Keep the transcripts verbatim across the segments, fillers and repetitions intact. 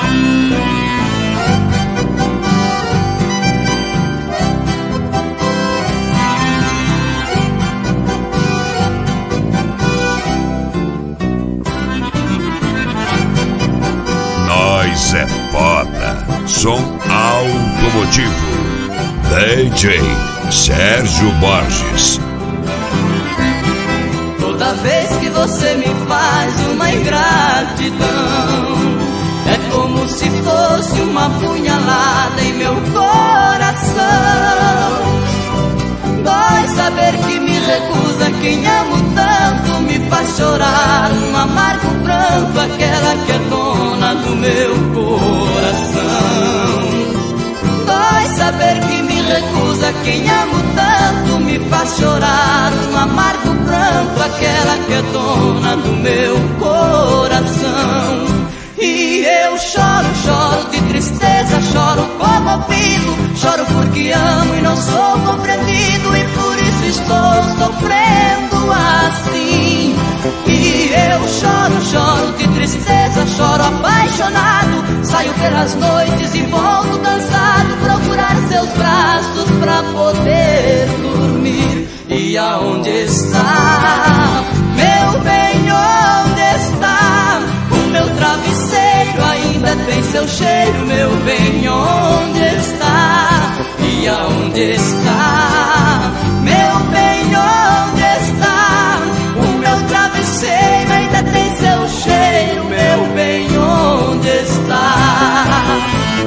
Nós é foda. Som automotivo. D J Sérgio Borges. Toda vez que você me faz uma ingratidão, é como se fosse uma punhalada em meu coração. Dói saber que me recusa quem amo tanto, me faz chorar um amargo pranto, aquela que é dona do meu coração. Dói saber que me recusa quem amo tanto, me faz chorar um amargo pranto, aquela que é dona do meu coração. E eu choro, choro de tristeza, choro comovido, choro porque amo e não sou compreendido, e por isso estou sofrendo assim. E eu choro, choro de tristeza, choro apaixonado, saio pelas noites e volto cansado, procurar seus braços pra poder dormir. E aonde está, meu bem, onde está? O meu travesseiro ainda tem seu cheiro, meu bem, onde está? E aonde está, meu bem, onde está? O meu travesseiro ainda tem seu cheiro, meu bem, onde está?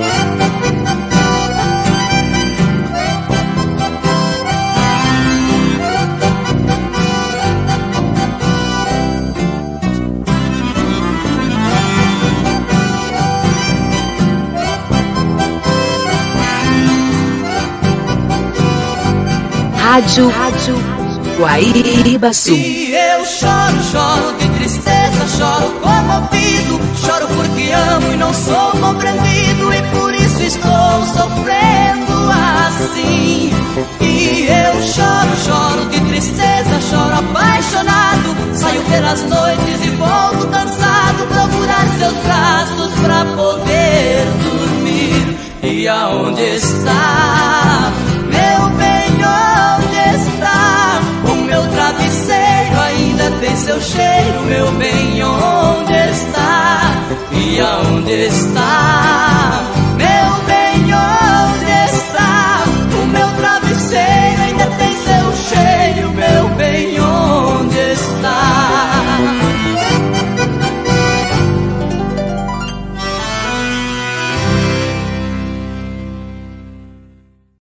Rádio, Rádio Guaíba-Sul. E eu choro, choro de tristeza, choro comovido, choro porque amo e não sou compreendido, e por isso estou sofrendo assim. E eu choro, choro de tristeza, choro apaixonado, saio pelas noites e volto cansado, procurar seus braços pra poder dormir. E aonde está, meu bem, onde está? O meu travesseiro ainda tem seu cheiro, meu bem, onde está? E aonde está?